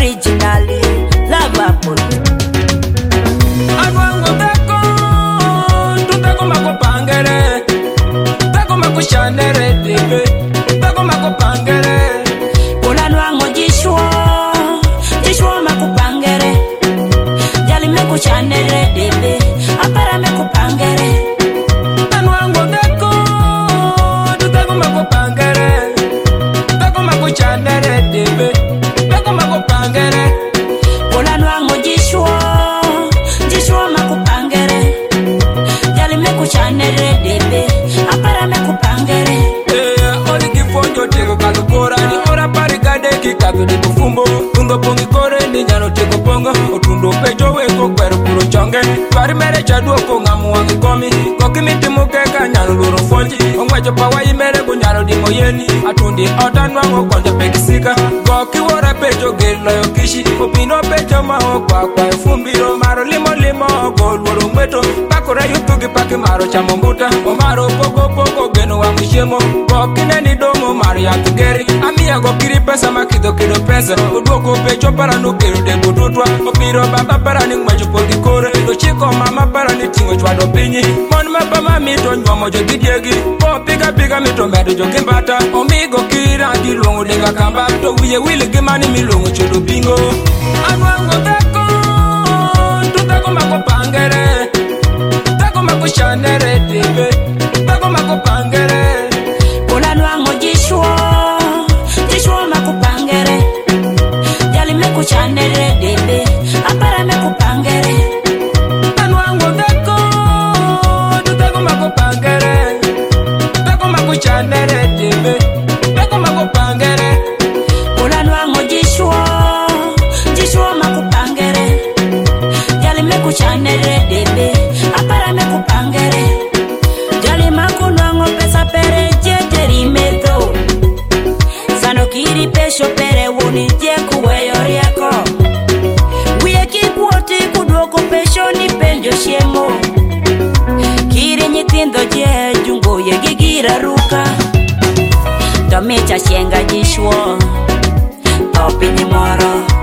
originally Liverpool. Anwango tako, tutako makopangere, tako makushanere debe, tako makopangere. Kula nwango jishwa makupangere, jali mekushanere debe, apara mekupangere. Anwango tako, tutako makopangere, tako makushanere debe, tako makopangere. Kula nwango jishwa makupangere, jali mekushanere debe, apara mekupangere. Oli kifonjo tego kalukora ni ora parigade kikato de bufumbo tundo pongi kore ni nyano tego pongo otundo pejo weko kwero puro chonge twari mere chaduo ko ngamu wangi komi koki miti mukeka nyano luro fonji ongwejo pawa imere go nyano di moyeni atundi otanwango konja pekisika koki wora pejo gelo yo kishi opino pejo mao kwa fumbiro maro limo go luro mweto pakora yutugi paki maro chamombuta o maro pogo geno wangi shemo koki neni domo maro ya tugeri amia go kiri pesa makido kido pesa udoko pecho para no kero de budutwa opiro baba para ni mwejo polgi kore do chiko mama para ni tingo chwado pinyi mon mapa mami to nyomo jo gidiegi po piga mito medo jo kimbata omigo kira di longo de kamba to wiye wili gimani milongo chodo bingo anwango tako tutako makopangere tako makushanere debe tako makopangere. Kula nwango jishwa makupangere, jali mekushanere debe, apara mekupangere. Anwango tako, tutako makopangere, tako makushanere debe, tako makopangere. Kula nwango jishwa makupangere, jali mekushanere debe, apara mekupangere. Jali makunwango pesa pere jeteri meto, sano kiri pesho pere wuni jeku weyo rieko. Wiye kikuoti kudwoko pesho ni penjo shiemo, kiri nyithindo je jungo ye gigira ruka. Tomicha shenga jishwo, topi ni moro.